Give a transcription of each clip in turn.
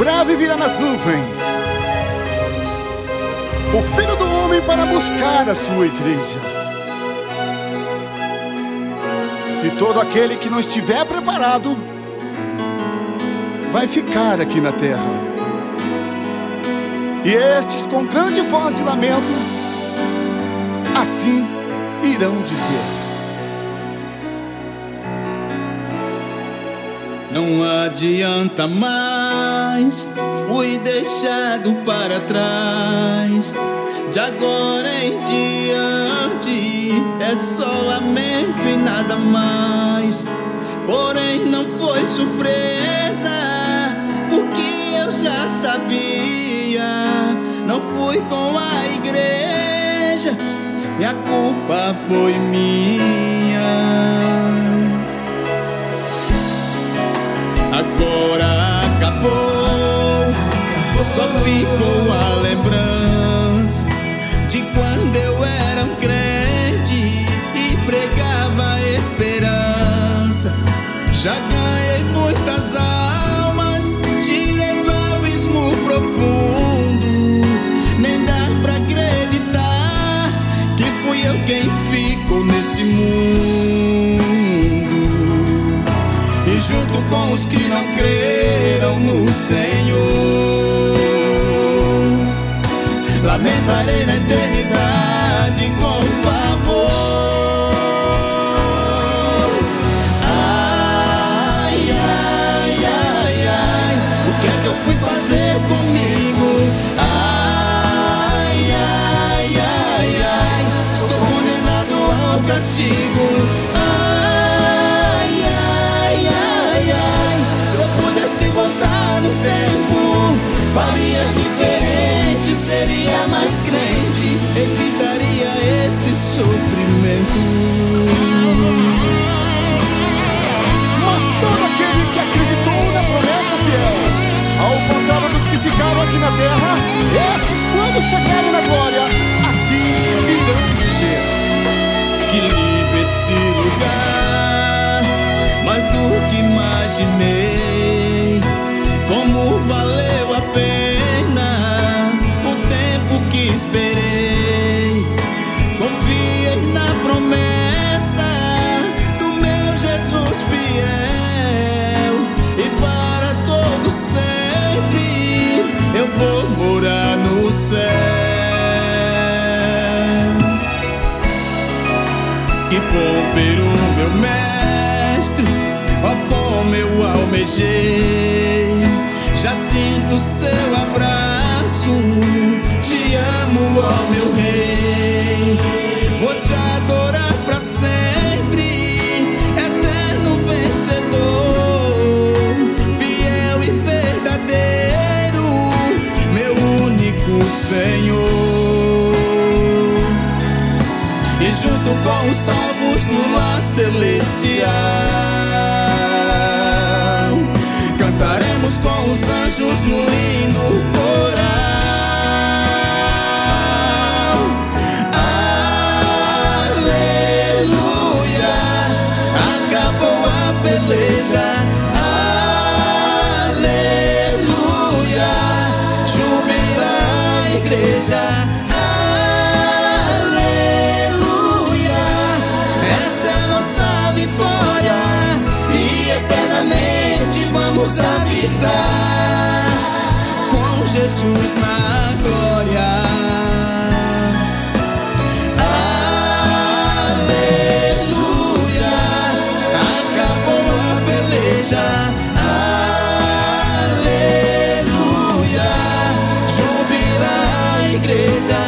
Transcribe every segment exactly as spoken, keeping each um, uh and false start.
breve virá nas nuvens, o Filho do Homem para buscar a sua igreja. E todo aquele que não estiver preparado vai ficar aqui na terra. E estes, com grande voz de lamento, assim irão dizer: não adianta mais, fui deixado para trás. De agora em diante é só lamento e nada mais. Porém não foi surpresa, porque eu já sabia. Não fui com a igreja, e a culpa foi minha. Agora acabou, só ficou a lembrança de quando eu era um crente e pregava esperança. Já ganhei muitas almas, tirei do abismo profundo. Nem dá pra acreditar que fui eu quem ficou nesse mundo. E junto com os que não creram no Senhor, lamentarei na eternidade com pavor. Ai, ai, ai, ai, o que é que eu fui fazer comigo? Ai, ai, ai, ai, estou condenado ao castigo. Ai, ai, ai, ai, se eu pudesse voltar no tempo, faria diferente, seria mais crente, evitaria esse sofrimento. mas todo aquele que acreditou na promessa fiel, ao contrário dos que ficaram aqui na terra, estes, quando chegarem na glória, assim irão dizer: Que lindo esse lugar, mais do que imaginei. Como valeu a pena o tempo que esperei. Confiei na promessa do meu Jesus fiel, e para todo sempre eu vou morar no céu. Que bom ver o meu mestre, ó como eu almejei. Já sinto seu abraço, te amo, ó meu rei. Vou te adorar pra sempre, eterno vencedor, fiel e verdadeiro, meu único Senhor. E junto com os salvos no lar celestial, cantaremos com os anjos no lindo coral. Aleluia, acabou a peleja. Aleluia, jubila a igreja. Aleluia, essa é a nossa vitória, e eternamente vamos habitar com Jesus na glória. Aleluia, acabou a peleja. Aleluia, jubila a igreja.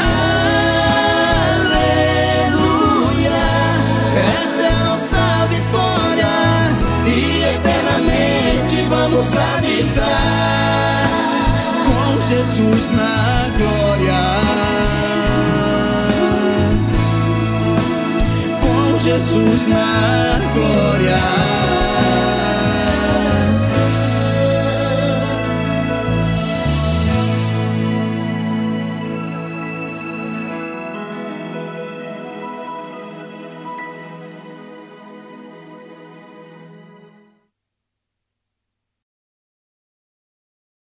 Aleluia, essa é a nossa vitória, e eternamente vamos habitar com Jesus na glória. Com Jesus na glória.